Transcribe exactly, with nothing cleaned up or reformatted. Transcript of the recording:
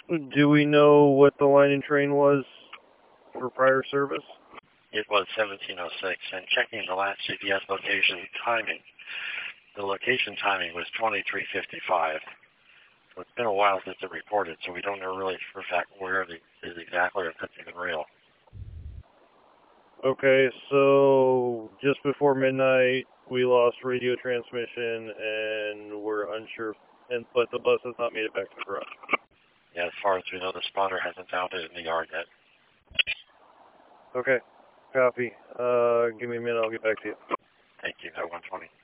Do we know what the line and train was for prior service? It was seventeen oh six, and checking the last G P S location timing, the location timing was twenty-three fifty-five. So it's been a while since it reported, so we don't know really for a fact where it is exactly or if it's even real. Okay, so just before midnight, we lost radio transmission, and we're unsure, and but the bus has not made it back to the garage. Yeah, as far as we know, the spotter hasn't found it in the yard yet. Okay, copy. Uh, give me a minute, I'll get back to you. Thank you, at one twenty.